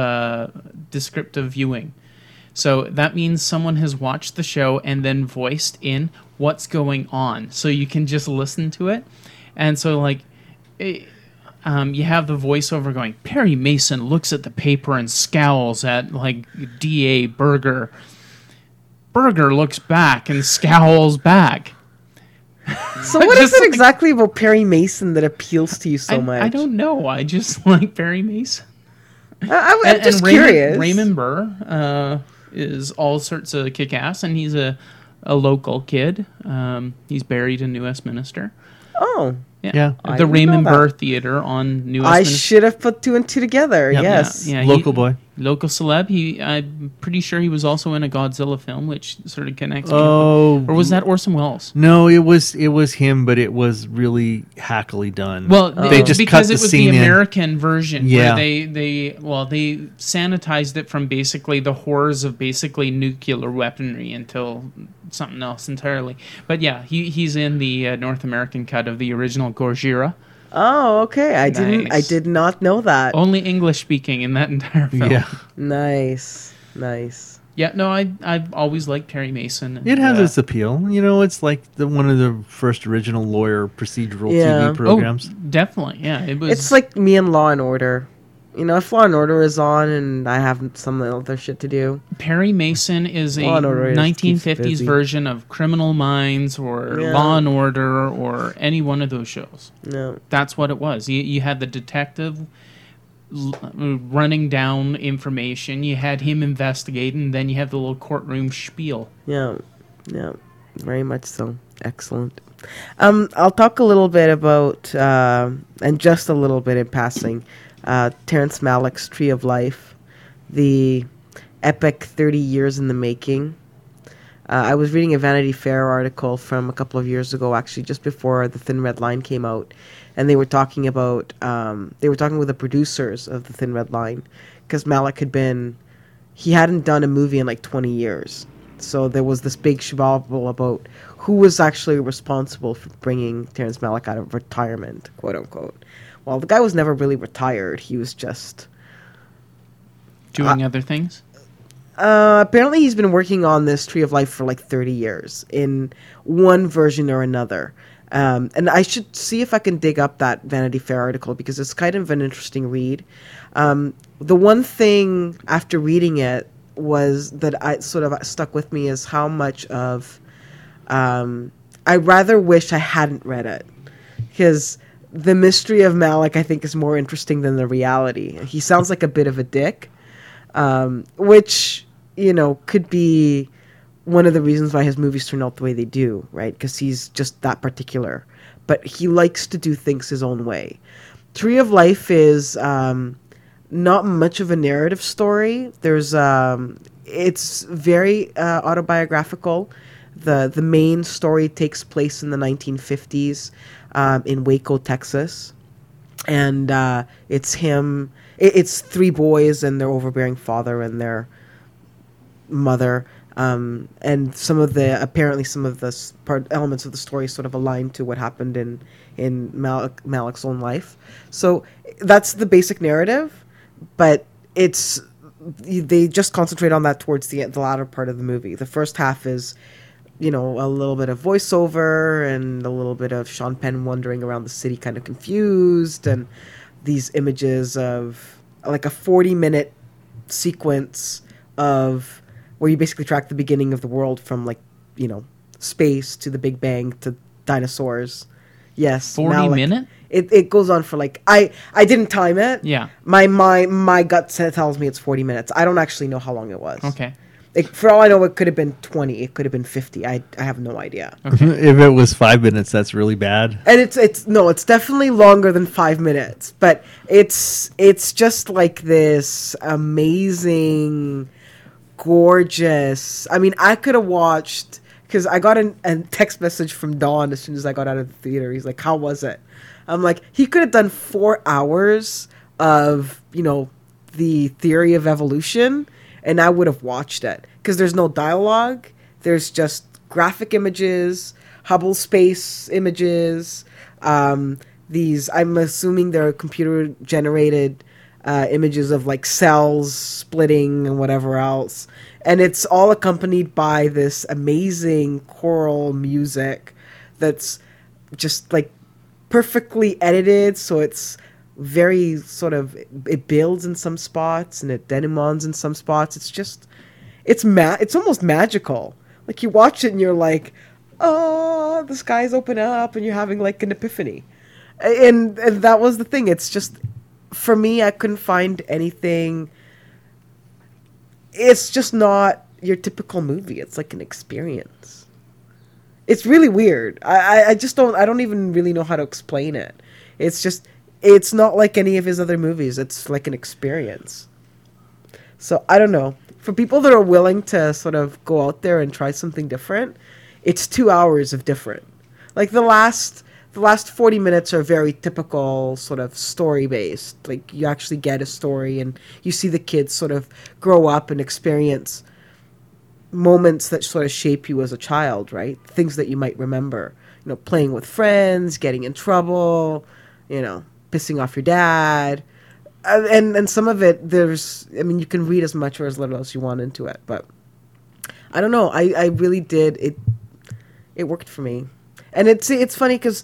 viewing. So that means someone has watched the show and then voiced in what's going on, so you can just listen to it. And so, like, you have the voiceover going, Perry Mason looks at the paper and scowls at, like, D.A. Berger. Berger looks back and scowls back. So what is it exactly about Perry Mason that appeals to you so much? I don't know. I just like Perry Mason. I'm just curious. Raymond Burr is all sorts of kick-ass, and he's a local kid. He's buried in New Westminster. Oh. Yeah. The Raymond Burr Theatre on New Westminster. I should have put two and two together, yes. Yeah, local boy. Local celeb. I'm pretty sure he was also in a Godzilla film, which sort of connects. Oh. Or was that Orson Welles? No, it was him, but it was really hackily done. Well, they just because cut it was the American version, where they sanitized it from basically the horrors of basically nuclear weaponry until something else entirely. But yeah, he's in the North American cut of the original Gojira. Oh, okay. I did not know that. Only English speaking in that entire film. Yeah. Nice. Yeah, no, I've always liked Perry Mason. And, it has its appeal. It's like one of the first original lawyer procedural TV programs. Oh, definitely, yeah. It's like me and Law and Order. If Law and Order is on and I have some other shit to do. Perry Mason is a 1950s version of Criminal Minds or Law and Order or any one of those shows. No. That's what it was. You had the detective running down information. You had him investigating, and then you have the little courtroom spiel. Yeah, very much so. Excellent. I'll talk a little bit about, and just a little bit in passing, Terrence Malick's Tree of Life, the epic 30 years in the making. I was reading a Vanity Fair article from a couple of years ago, actually, just before The Thin Red Line came out, and they were talking about, with the producers of The Thin Red Line, because Malick hadn't done a movie in like 20 years. So there was this big shababble about who was actually responsible for bringing Terrence Malick out of retirement, quote unquote. Well, the guy was never really retired. He was just doing other things. Apparently, he's been working on this Tree of Life for like 30 years in one version or another. And I should see if I can dig up that Vanity Fair article because it's kind of an interesting read. The one thing after reading it was that I sort of stuck with me is how much of I rather wish I hadn't read it because the mystery of Malick I think is more interesting than the reality. He sounds like a bit of a dick, which could be one of the reasons why his movies turn out the way they do, right? Because he's just that particular. But he likes to do things his own way. Tree of Life is not much of a narrative story. It's very autobiographical. The main story takes place in the 1950s in Waco, Texas. And it's him. It's three boys and their overbearing father and their mother. And some of the elements of the story sort of align to what happened in Malick's own life. So that's the basic narrative, but they just concentrate on that towards the latter part of the movie. The first half is, a little bit of voiceover and a little bit of Sean Penn wandering around the city kind of confused, and these images of like a 40-minute sequence of where you basically track the beginning of the world from space to the Big Bang to dinosaurs. Yes. 40 minutes? It goes on for I didn't time it. Yeah. My gut tells me it's 40 minutes. I don't actually know how long it was. Okay. For all I know, it could have been 20. It could have been 50. I have no idea. Okay. If it was 5 minutes, that's really bad. And it's definitely longer than 5 minutes. But it's just like this amazing, gorgeous. I mean, I could have watched, because I got a text message from Don as soon as I got out of the theater. He's like, "How was it?" I'm like, he could have done 4 hours of the theory of evolution, and I would have watched it, because there's no dialogue. There's just graphic images, Hubble space images. These, I'm assuming they're computer generated images of cells splitting and whatever else. And it's all accompanied by this amazing choral music that's just perfectly edited. So it's very it builds in some spots and it denouements in some spots. It's just, it's almost magical. You watch it and you're like, oh, the skies open up and you're having an epiphany. And that was the thing. It's just, for me, I couldn't find anything. It's just not your typical movie. It's an experience. It's really weird. I don't even really know how to explain it. It's not like any of his other movies. It's like an experience. So I don't know. For people that are willing to sort of go out there and try something different, it's 2 hours of different. The last 40 minutes are very typical sort of story-based. You actually get a story and you see the kids sort of grow up and experience moments that sort of shape you as a child, right? Things that you might remember. Playing with friends, getting in trouble, pissing off your dad. And some of it, you can read as much or as little as you want into it. But I don't know. I really did. It worked for me. And it's funny because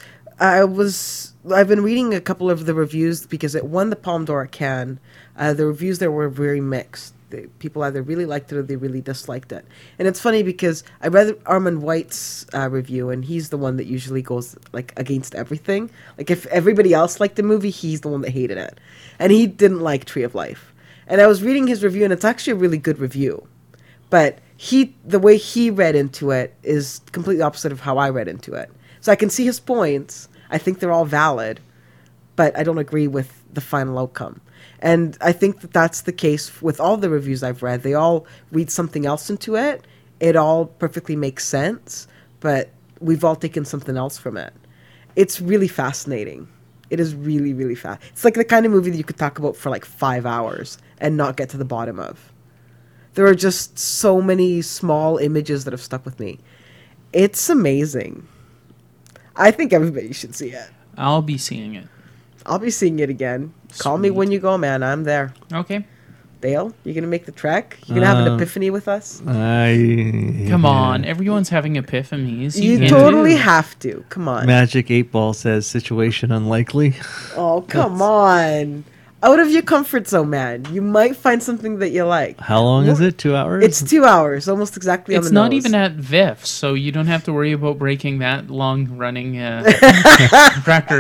I've been reading a couple of the reviews because it won the Palme d'Or at Cannes. The reviews there were very mixed. People either really liked it or they really disliked it. And it's funny because I read Armand White's review, and he's the one that usually goes against everything. If everybody else liked the movie, he's the one that hated it. And he didn't like Tree of Life. And I was reading his review, and it's actually a really good review. But the way he read into it is completely opposite of how I read into it. So I can see his points. I think they're all valid, but I don't agree with the final outcome. And I think that that's the case with all the reviews I've read. They all read something else into it. It all perfectly makes sense, but we've all taken something else from it. It's really fascinating. It is really, really fast. It's the kind of movie that you could talk about for 5 hours and not get to the bottom of. There are just so many small images that have stuck with me. It's amazing. I think everybody should see it. I'll be seeing it. I'll be seeing it again. Sweet. Call me when you go, man. I'm there. Okay. Dale, you gonna make the trek? You gonna have an epiphany with us? Come on, everyone's having epiphanies. You totally have to. Come on. Magic 8 Ball says situation unlikely. Oh, come on. Out of your comfort zone, man. You might find something that you like. How long is it? 2 hours? It's 2 hours, almost exactly on the nose. It's not even at VIF, so you don't have to worry about breaking that long-running record.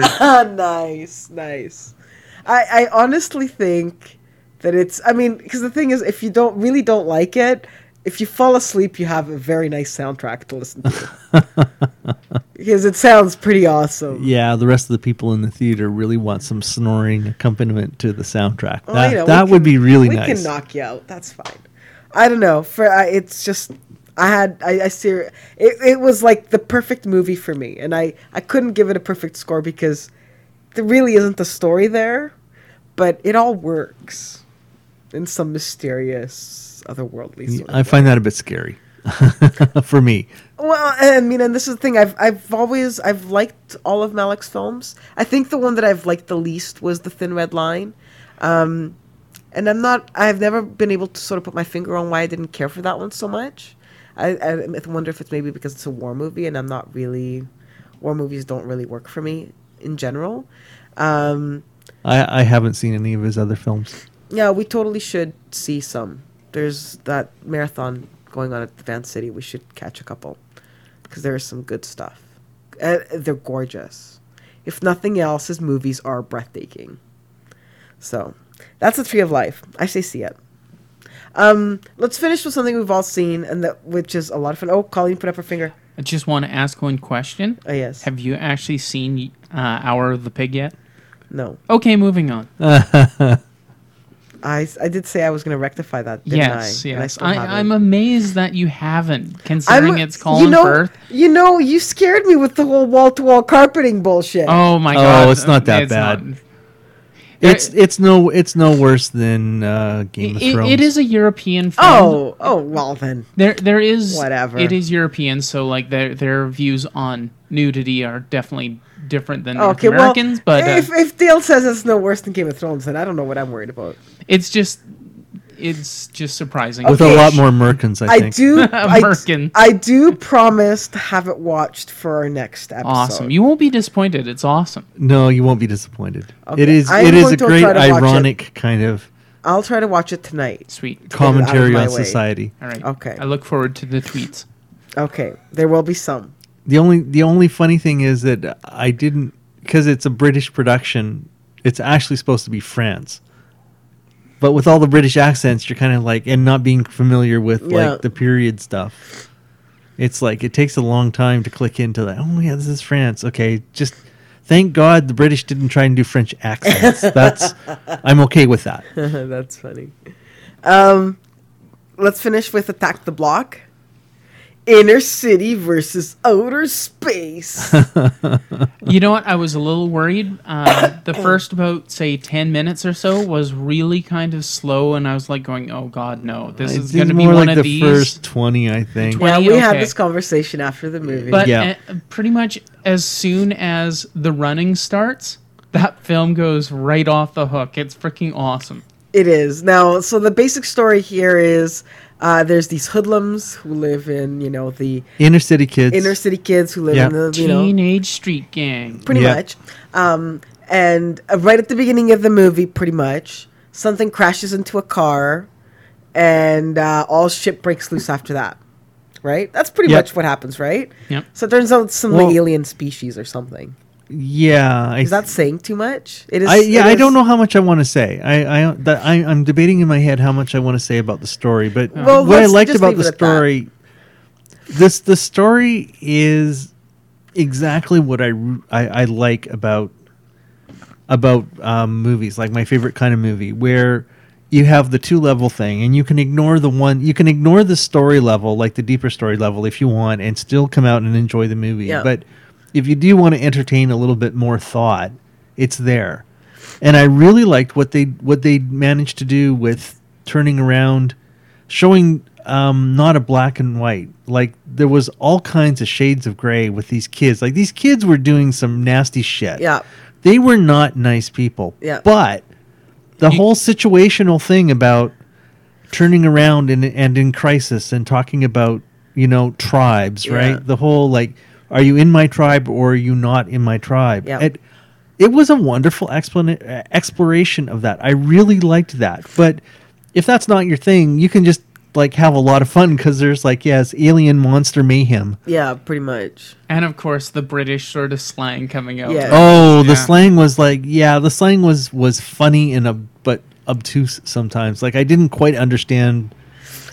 Nice. I honestly think that it's... I mean, because the thing is, if you don't like it, if you fall asleep, you have a very nice soundtrack to listen to. Because it sounds pretty awesome. Yeah, the rest of the people in the theater really want some snoring accompaniment to the soundtrack. Well, you know, that would be really we nice. We can knock you out. That's fine. I don't know. It's just it was like the perfect movie for me, and I couldn't give it a perfect score because there really isn't a story there, but it all works in some mysterious, otherworldly sort of I find that a bit scary for me. Well, I mean, and this is the thing. I've liked all of Malick's films. I think the one that I've liked the least was The Thin Red Line. And I've never been able to sort of put my finger on why I didn't care for that one so much. I wonder if it's maybe because it's a war movie and war movies don't really work for me in general. I haven't seen any of his other films. Yeah, we totally should see some. There's that marathon going on at the Van City. We should catch a couple because there is some good stuff. They're gorgeous. If nothing else, his movies are breathtaking. So that's The Tree of Life. I say see it. Let's finish with something we've all seen, which is a lot of fun. Oh, Colleen put up her finger. I just want to ask one question. Oh, yes. Have you actually seen Hour of the Pig yet? No. Okay, moving on. I did say I was going to rectify that, didn't I? Yes. I'm amazed that you haven't, considering it's Colin Firth. You scared me with the whole wall-to-wall carpeting bullshit. Oh, my God. Oh, it's not that bad. It's no worse than Game of Thrones. It is a European film. Oh, well then. There is whatever. It is European, so like their views on nudity are definitely different than North Americans. Well, but if Dale says it's no worse than Game of Thrones, then I don't know what I'm worried about. It's just surprising. With a lot more Merkins, I think. I do promise to have it watched for our next episode. Awesome. You won't be disappointed. It's awesome. No, you won't be disappointed. Okay. It is a great ironic kind of I'll try to watch it tonight. Sweet. Commentary on society. All right. Okay. I look forward to the tweets. Okay. There will be some. The only funny thing is that I didn't, because it's a British production, it's actually supposed to be France. But with all the British accents, you're kind of like, and not being familiar with like the period stuff, it's like it takes a long time to click into that. Oh yeah, this is France. Okay, just thank God the British didn't try and do French accents. I'm okay with that. That's funny. Let's finish with Attack the Block. Inner city versus outer space. You know what? I was a little worried. The first about, say, 10 minutes or so was really kind of slow, and I was like going, oh, God, no. This is going to be one like of the these. First 20, I think. 20, we had this conversation after the movie. But pretty much as soon as the running starts, that film goes right off the hook. It's freaking awesome. It is. Now, so the basic story here is there's these hoodlums who live in, the inner city kids who live in the, teenage street gang. Pretty much. And right at the beginning of the movie, pretty much, something crashes into a car and all shit breaks loose after that. Right? That's pretty much what happens, right? Yep. So it turns out it's some alien species or something. Yeah, is that saying too much? It is. I don't know how much I want to say. I'm debating in my head how much I want to say about the story. But what I liked about the story, the story is exactly what I like about movies, like my favorite kind of movie, where you have the 2-level thing, and you can ignore the story level, like the deeper story level, if you want, and still come out and enjoy the movie. Yeah. But if you do want to entertain a little bit more thought, it's there. And I really liked what they managed to do with turning around, showing not a black and white. Like there was all kinds of shades of gray with these kids. Like these kids were doing some nasty shit. Yeah. They were not nice people. Yeah. But the whole situational thing about turning around and in crisis and talking about, tribes, right? The whole like, are you in my tribe or are you not in my tribe? Yeah. It was a wonderful exploration of that. I really liked that. But if that's not your thing, you can just like have a lot of fun because there's it's alien monster mayhem. Yeah, pretty much. And of course, the British sort of slang coming out. Yeah. Oh, the slang was the slang was funny but obtuse sometimes. Like I didn't quite understand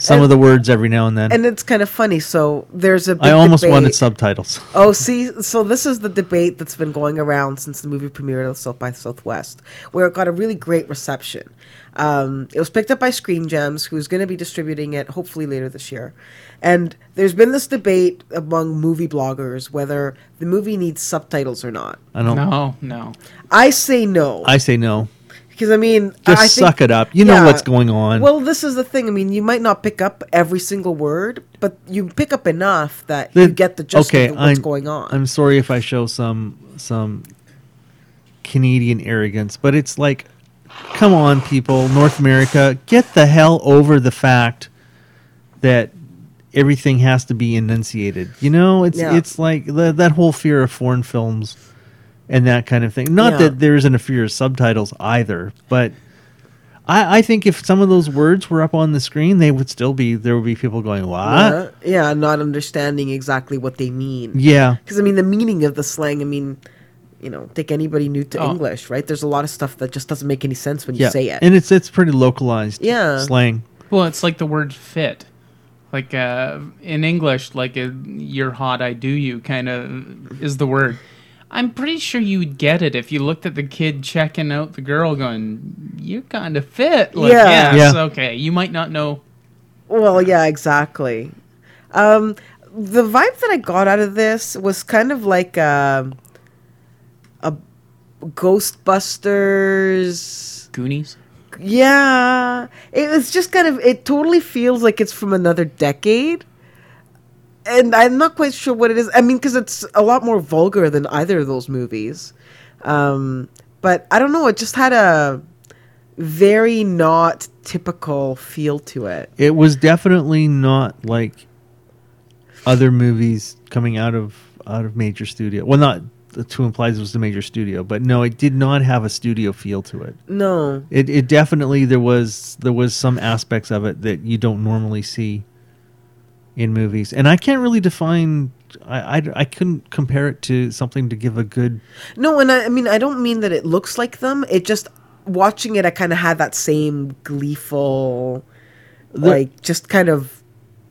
some of the words every now and then. And it's kind of funny. So there's a big I almost debate. wanted subtitles. Oh, see, so this is the debate that's been going around since the movie premiered at South by Southwest, where it got a really great reception. It was picked up by Screen Gems, who's going to be distributing it hopefully later this year. And there's been this debate among movie bloggers whether the movie needs subtitles or not. I don't. No. I say no. I say no. Because, I mean... Just I suck think, it up. You know what's going on. Well, this is the thing. I mean, you might not pick up every single word, but you pick up enough that you get the gist of what's going on. I'm sorry if I show some Canadian arrogance, but it's like, come on, people, North America, get the hell over the fact that everything has to be enunciated. You know, it's like that whole fear of foreign films and that kind of thing. Not that there isn't a fear of subtitles either, but I think if some of those words were up on the screen, there would be people going, what? Yeah, not understanding exactly what they mean. Yeah. Because, I mean, the meaning of the slang, I mean, you know, take anybody new to English, right? There's a lot of stuff that just doesn't make any sense when you say it. And it's pretty localized slang. Well, it's like the word fit. Like in English, like you're hot, I do you kind of is the word. I'm pretty sure you would get it if you looked at the kid checking out the girl going, you kind of fit. Like, yes, okay. You might not know. Well, yeah, exactly. The vibe that I got out of this was kind of like a Ghostbusters. Goonies? Yeah. It was just kind of, it totally feels like it's from another decade. And I'm not quite sure what it is. I mean, because it's a lot more vulgar than either of those movies. But I don't know. It just had a very not typical feel to it. It was definitely not like other movies coming out of major studio. Well, not the Two Implies was the major studio, but no, it did not have a studio feel to it. No. It definitely, there was some aspects of it that you don't normally see in movies, and I can't really define. I couldn't compare it to something to give a good. No, and I mean I don't mean that it looks like them. It just watching it, I kind of had that same gleeful, like just kind of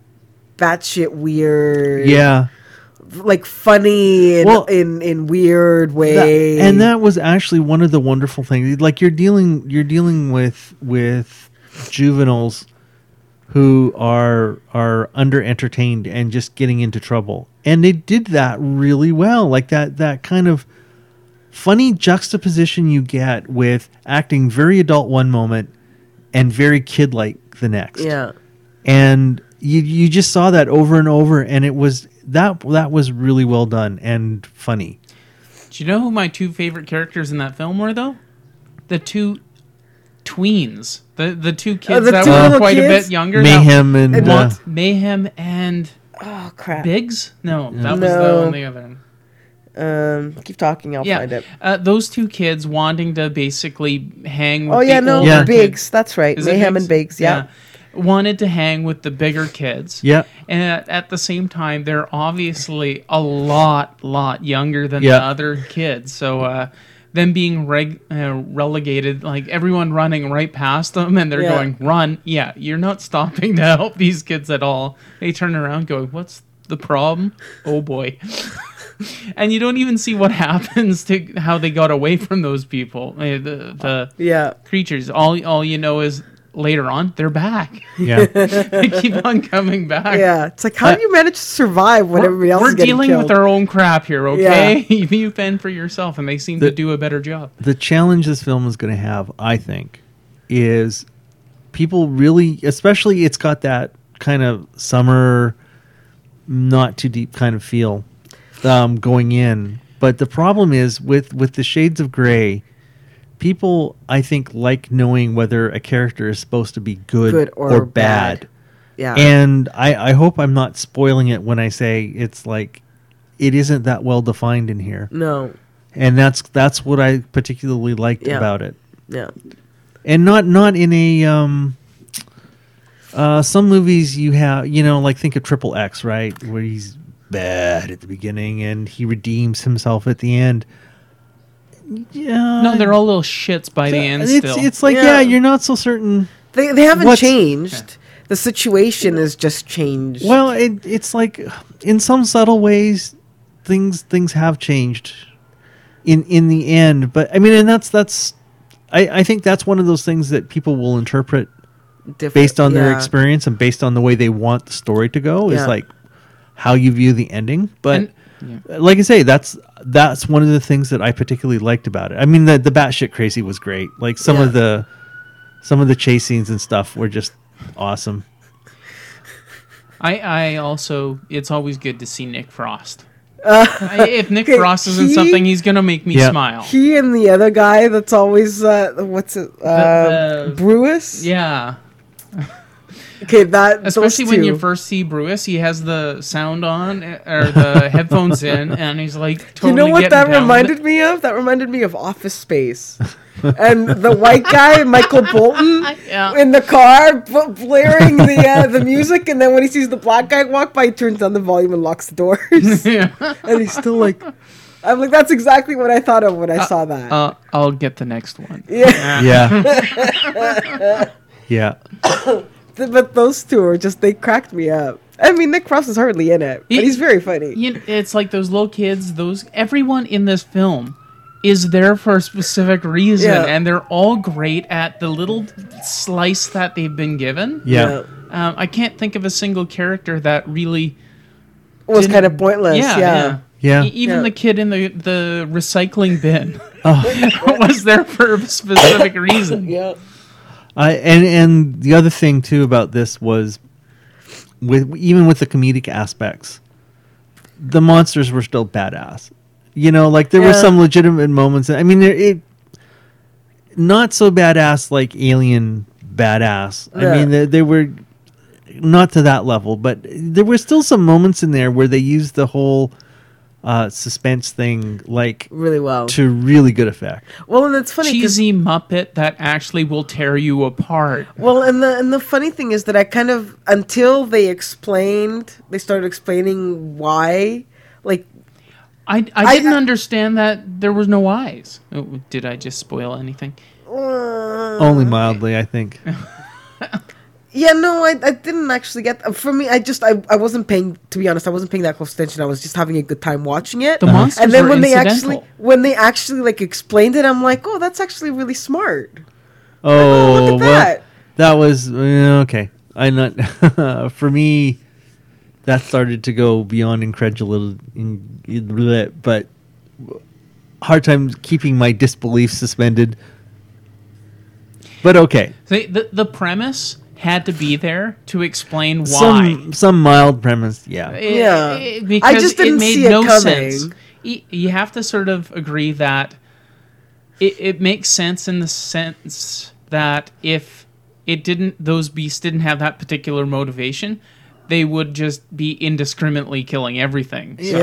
batshit weird. Yeah, like funny in weird way. That was actually one of the wonderful things. Like you're dealing with juveniles who are under entertained and just getting into trouble. And they did that really well. Like that kind of funny juxtaposition you get with acting very adult one moment and very kid-like the next. Yeah. And you just saw that over and over, and it was that was really well done and funny. Do you know who my two favorite characters in that film were, though? The two tweens. The two kids that were quite a bit younger. Mayhem Mayhem and oh crap, Biggs? No, that was the other one. Keep talking, I'll find it. Those two kids wanting to basically hang with Biggs, that's right. Mayhem and Biggs, yeah. Wanted to hang with the bigger kids. Yeah. And at the same time, they're obviously a lot younger than the other kids. So them being relegated, like everyone running right past them, and they're going, run. Yeah, you're not stopping to help these kids at all. They turn around going, what's the problem? Oh boy. And you don't even see what happens to how they got away from those people, the creatures. All you know is later on they're back. Yeah. They keep on coming back. Yeah, it's like, how do you manage to survive when everybody else is getting killed? We're dealing with our own crap here, okay? Yeah. You fend for yourself, and they seem to do a better job. The challenge this film is going to have, I think, is people really, especially it's got that kind of summer, not too deep kind of feel going in. But the problem is with the shades of gray, people, I think, like knowing whether a character is supposed to be good or bad. Yeah. And I hope I'm not spoiling it when I say it's like it isn't that well defined in here. No. And that's what I particularly liked about it. Yeah. And not in a some movies you have, like think of Triple X, right? Where he's bad at the beginning and he redeems himself at the end. Yeah. No, they're all little shits by the end still. It's like, you're not so certain. They haven't changed. the situation has just changed. Well, it's like in some subtle ways, things have changed in the end. But I mean, and that's I think that's one of those things that people will interpret based on their experience and based on the way they want the story to go. Is like how you view the ending. But like I say, that's one of the things that I particularly liked about it. I mean, the batshit crazy was great. Like some of the chase scenes and stuff were just awesome. I also, it's always good to see Nick Frost. If Nick Frost is in something, he's gonna make me smile. He and the other guy that's always what's it? Brewis. Yeah. Okay, that especially when you first see Brewis, he has the sound on or the headphones in, and he's like totally. You know what that reminded me of? That reminded me of Office Space. And the white guy, Michael Bolton, in the car, blaring the music, and then when he sees the black guy walk by, he turns down the volume and locks the doors. And he's still like, I'm like, that's exactly what I thought of when I saw that. I'll get the next one. Yeah. But those two are just, they cracked me up. I mean, Nick Frost is hardly in it, but he's very funny. It's like those little kids, everyone in this film is there for a specific reason, and they're all great at the little slice that they've been given. I can't think of a single character that really was kind of pointless. Even the kid in the recycling bin was there for a specific reason. And the other thing too about this was, even with the comedic aspects, the monsters were still badass. You know, like there were some legitimate moments. I mean, not so badass like Alien badass. I mean, they were not to that level, but there were still some moments in there where they used the whole suspense thing like really well to really good effect. Well, and it's funny, cheesy Muppet that actually will tear you apart. Well, and the funny thing is that I kind of, until they started explaining why, like. I didn't understand that there was no eyes. Oh, did I just spoil anything? Only mildly, I think. Yeah, no, I didn't actually get. For me, I wasn't paying. To be honest, I wasn't paying that close attention. I was just having a good time watching it. The monsters and then were when incidental. they actually like explained it, I'm like, oh, that's actually really smart. Oh, look at that. That was okay. I'm not for me. That started to go beyond incredulity, but hard time keeping my disbelief suspended. But okay. So the premise had to be there to explain why. Some mild premise, yeah. Because I just didn't see it coming. Sense. You have to sort of agree that it makes sense in the sense that if those beasts didn't have that particular motivation, they would just be indiscriminately killing everything. So,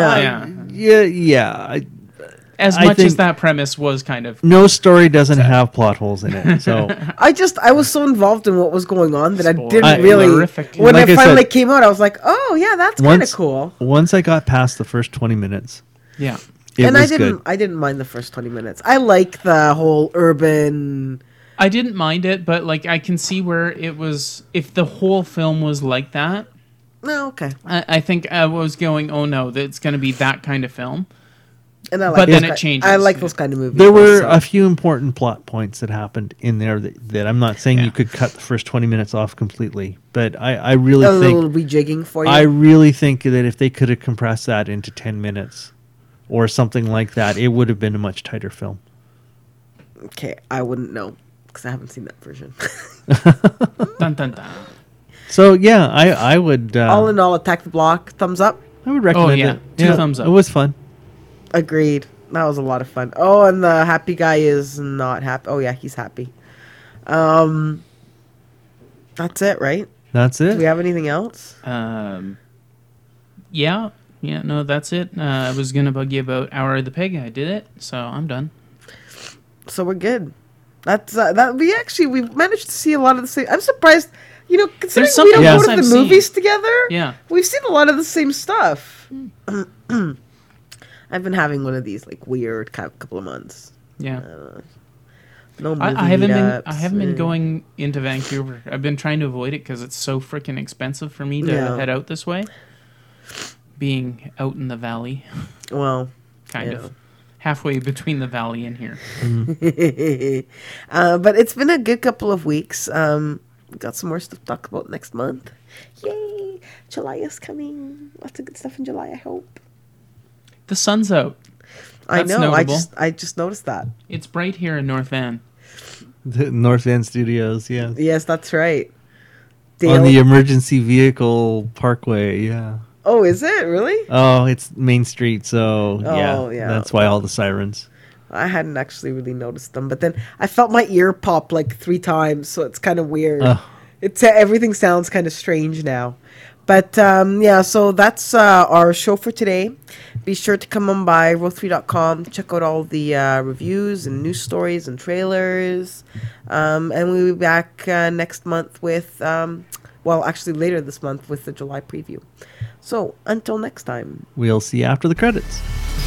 yeah. As much as that premise was kind of... No story doesn't have plot holes in it, so... I was so involved in what was going on that I didn't really... When like it finally came out, I was like, oh, yeah, that's kind of cool. Once I got past the first 20 minutes... Yeah. I didn't mind the first 20 minutes. I like the whole urban... I didn't mind it, but like I can see where it was... If the whole film was like that... No, okay. I think I was going, oh no, it's going to be that kind of film. And I like but then it changes. I like those kind of movies. There were a few important plot points that happened in there that I'm not saying you could cut the first 20 minutes off completely, but I really think... A little rejigging for you? I really think that if they could have compressed that into 10 minutes or something like that, it would have been a much tighter film. Okay, I wouldn't know because I haven't seen that version. Dun, dun, dun. So yeah, I would. All in all, Attack the Block, thumbs up. I would recommend it. Two thumbs up. It was fun. Agreed. That was a lot of fun. Oh, and the happy guy is not happy. Oh yeah, he's happy. That's it, right? That's it. Do we have anything else? Yeah, no, that's it. I was gonna bug you about Hour of the Pig. I did it, so I'm done. So we're good. That's that. We managed to see a lot of the same. I'm surprised. You know, considering we don't go to the movies together, we've seen a lot of the same stuff. I've been having one of these like weird couple of months. Yeah. No movie I haven't meetups. been going into Vancouver. I've been trying to avoid it because it's so freaking expensive for me to head out this way. Being out in the valley, Well, kind of halfway between the valley and here. But it's been a good couple of weeks. We got some more stuff to talk about next month. Yay! July is coming. Lots of good stuff in July, I hope. The sun's out. I That's know. notable. I just noticed that. It's bright here in North Van. The North Van Studios, yeah. Yes, that's right. On the emergency vehicle parkway, yeah. Oh, is it really? Oh, it's Main Street, so yeah. that's why all the sirens. I hadn't actually really noticed them, but then I felt my ear pop like 3 times, so it's kind of weird. It's everything sounds kind of strange now. But so that's our show for today. Be sure to come on by row3.com, check out all the reviews and news stories and trailers. And we'll be back next month with, actually later this month with the July preview. So until next time. We'll see you after the credits.